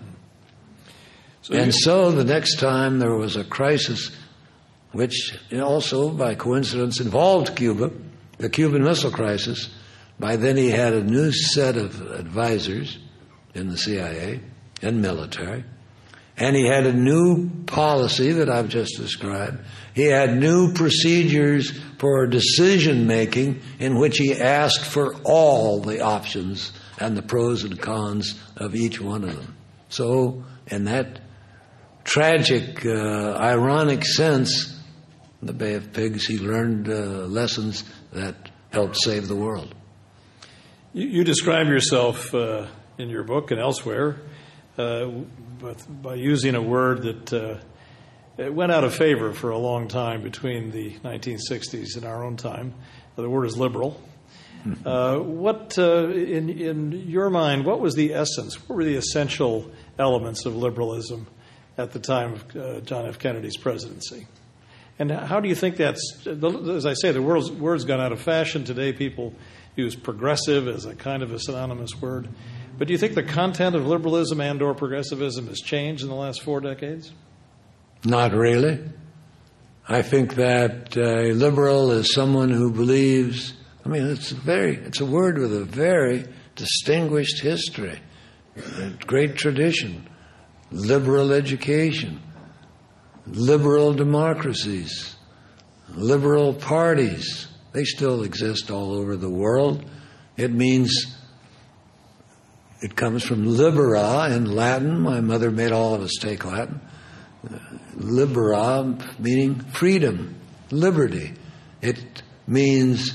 So the next time there was a crisis, which also, by coincidence, involved Cuba, the Cuban Missile Crisis. By then he had a new set of advisors in the CIA and military. And he had a new policy that I've just described. He had new procedures for decision making in which he asked for all the options and the pros and cons of each one of them. So, in that tragic, ironic sense, in the Bay of Pigs, he learned lessons that helped save the world.
You describe yourself in your book and elsewhere by using a word that it went out of favor for a long time between the 1960s and our own time. The word is liberal. What, in your mind, what was the essence? What were the essential elements of liberalism at the time of John F. Kennedy's presidency? And how do you think that's, as I say, the word's gone out of fashion. Today people use progressive as a kind of a synonymous word. But do you think the content of liberalism and or progressivism has changed in the last 4 decades?
Not really. I think that a liberal is someone who believes, it's a word with a very distinguished history, a great tradition, liberal education, liberal democracies, liberal parties. They still exist all over the world. It comes from libera in Latin. My mother made all of us take Latin. Libera meaning freedom, liberty. It means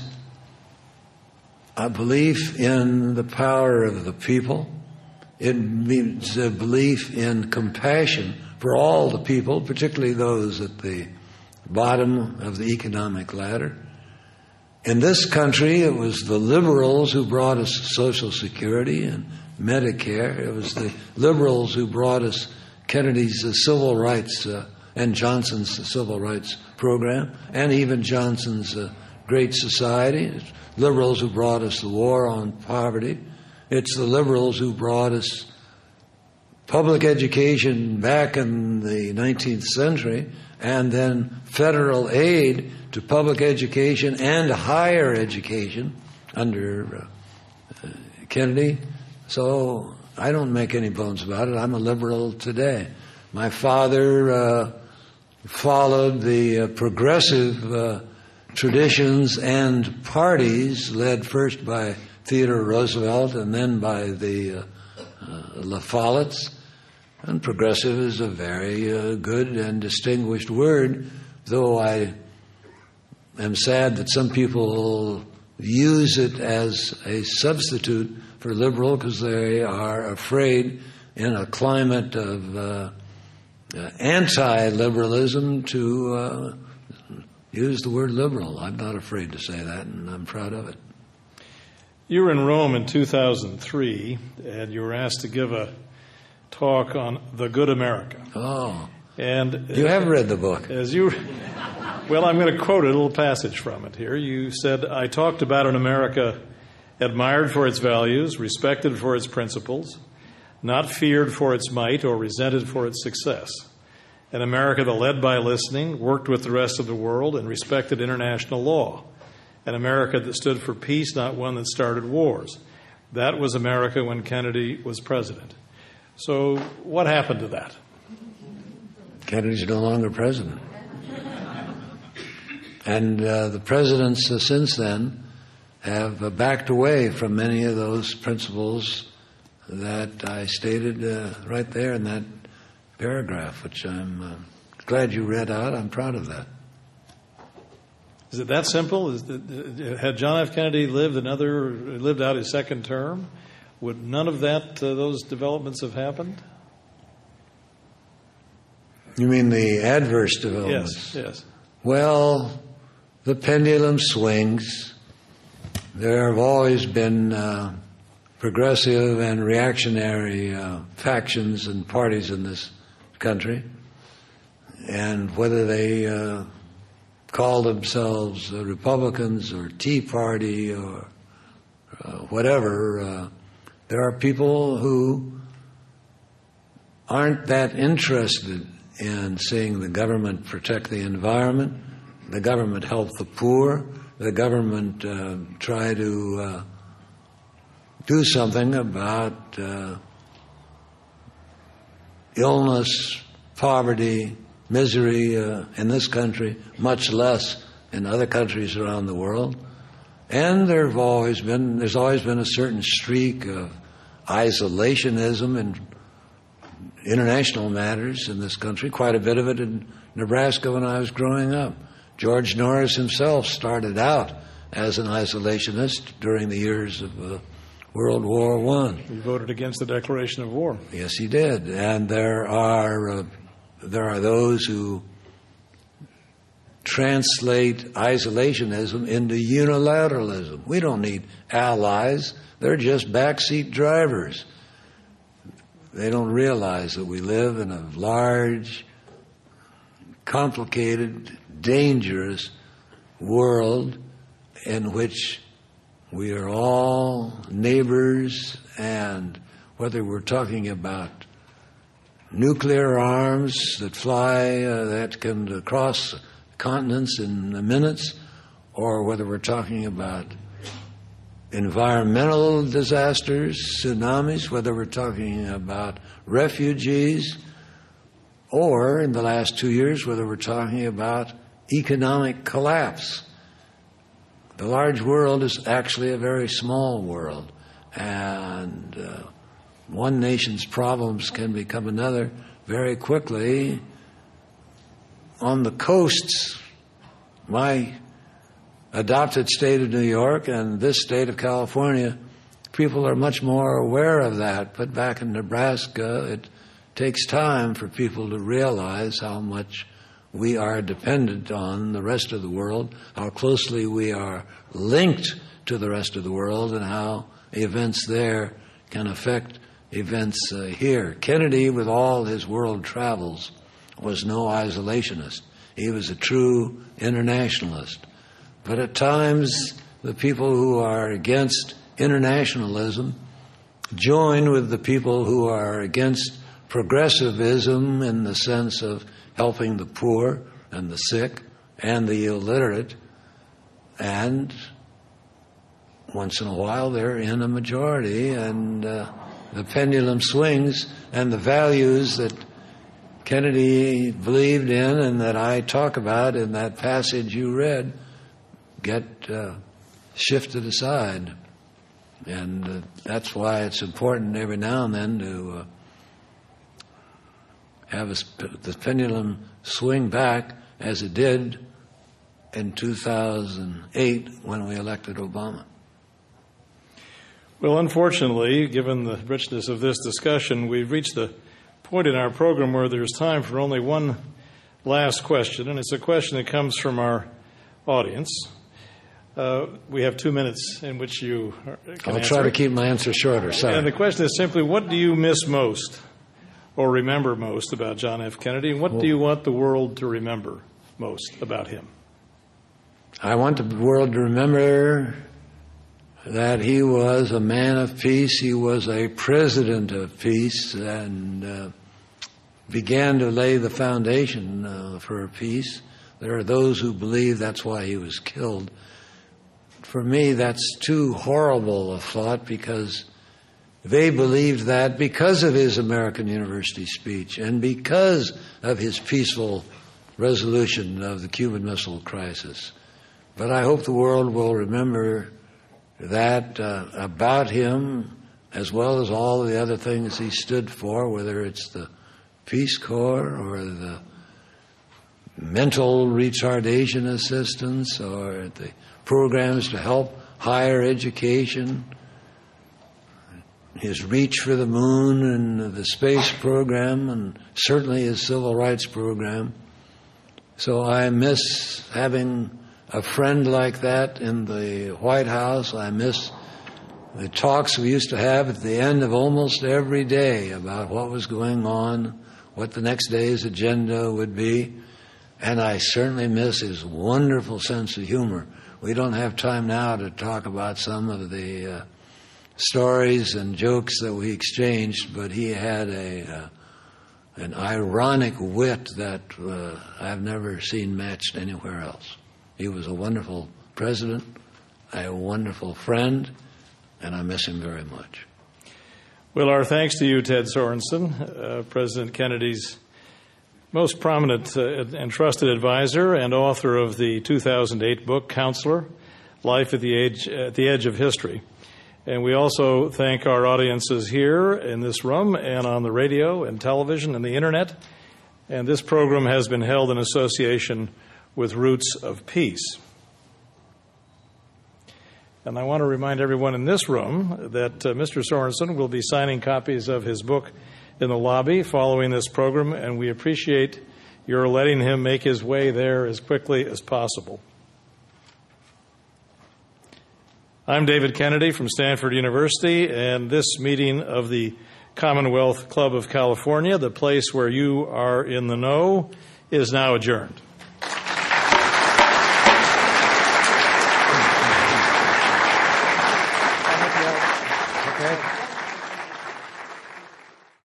a belief in the power of the people. It means a belief in compassion for all the people, particularly those at the bottom of the economic ladder. In this country, it was the liberals who brought us Social Security and Medicare. It was the liberals who brought us Kennedy's civil rights and Johnson's civil rights program, and even Johnson's Great Society. It's liberals who brought us the war on poverty. It's the liberals who brought us public education back in the 19th century, and then federal aid to public education and higher education under Kennedy. So I don't make any bones about it. I'm a liberal today. My father followed the progressive traditions and parties led first by Theodore Roosevelt and then by the La Follettes. And progressive is a very good and distinguished word, though I am sad that some people use it as a substitute for liberal because they are afraid in a climate of anti-liberalism to use the word liberal. I'm not afraid to say that, and I'm proud of it.
You were in Rome in 2003, and you were asked to give a talk on The Good America.
Oh.
And
you have read the book.
Well, I'm going to quote a little passage from it here. You said, "I talked about an America admired for its values, respected for its principles, not feared for its might or resented for its success. An America that led by listening, worked with the rest of the world, and respected international law. An America that stood for peace, not one that started wars. That was America when Kennedy was president." So what happened to that?
Kennedy's no longer president. And the presidents since then have backed away from many of those principles that I stated right there in that paragraph, which I'm glad you read out. I'm proud of that.
Is it that simple? Had John F. Kennedy lived out his second term, would none of those developments have happened?
You mean the adverse developments?
Yes.
Well, the pendulum swings. There have always been progressive and reactionary factions and parties in this country. And whether they call themselves Republicans or Tea Party or whatever, there are people who aren't that interested in seeing the government protect the environment, the government help the poor, the government try to do something about illness, poverty, misery in this country, much less in other countries around the world. And there's always been a certain streak of isolationism in international matters in this country, quite a bit of it in Nebraska when I was growing up. George Norris himself started out as an isolationist during the years of World War I.
He voted against the declaration of war.
Yes, he did. And there are those who translate isolationism into unilateralism. We don't need allies. They're just backseat drivers. They don't realize that we live in a large, complicated, dangerous world in which we are all neighbors, and whether we're talking about nuclear arms that fly, that can cross continents in minutes, or whether we're talking about environmental disasters, tsunamis, whether we're talking about refugees, or in the last 2 years, whether we're talking about economic collapse. The large world is actually a very small world, and one nation's problems can become another very quickly. On the coasts, my adopted state of New York and this state of California, people are much more aware of that. But back in Nebraska, it takes time for people to realize how much we are dependent on the rest of the world, how closely we are linked to the rest of the world, and how events there can affect events here. Kennedy, with all his world travels, was no isolationist. He was a true internationalist. But at times, the people who are against internationalism join with the people who are against progressivism in the sense of helping the poor and the sick and the illiterate. And once in a while, they're in a majority, and the pendulum swings, and the values that Kennedy believed in and that I talk about in that passage you read get shifted aside. And that's why it's important every now and then to have the pendulum swing back, as it did in 2008 when we elected Obama.
Well, unfortunately, given the richness of this discussion, we've reached the point in our program where there's time for only one last question, and it's a question that comes from our audience. We have 2 minutes in which you can
I'll try to keep my answer shorter. Sorry.
And the question is simply, what do you miss most or remember most about John F. Kennedy, and what do you want the world to remember most about him?
I want the world to remember that he was a man of peace. He was a president of peace, and began to lay the foundation for peace. There are those who believe that's why he was killed. For me, that's too horrible a thought, because they believed that because of his American University speech and because of his peaceful resolution of the Cuban Missile Crisis. But I hope the world will remember that about him, as well as all the other things he stood for, whether it's the Peace Corps or the mental retardation assistance or the programs to help higher education, his reach for the moon and the space program, and certainly his civil rights program. So I miss having a friend like that in the White House. I miss the talks we used to have at the end of almost every day about what was going on, what the next day's agenda would be. And I certainly miss his wonderful sense of humor. We don't have time now to talk about some of the stories and jokes that we exchanged, but he had an ironic wit that I've never seen matched anywhere else. He was a wonderful president, a wonderful friend, and I miss him very much.
Well, our thanks to you, Ted Sorensen, President Kennedy's most prominent and trusted advisor and author of the 2008 book, Counselor, Life at the Edge of History. And we also thank our audiences here in this room and on the radio and television and the internet. And this program has been held in association with Roots of Peace. And I want to remind everyone in this room that Mr. Sorensen will be signing copies of his book in the lobby following this program, and we appreciate your letting him make his way there as quickly as possible. I'm David Kennedy from Stanford University, and this meeting of the Commonwealth Club of California, the place where you are in the know, is now adjourned.
Okay.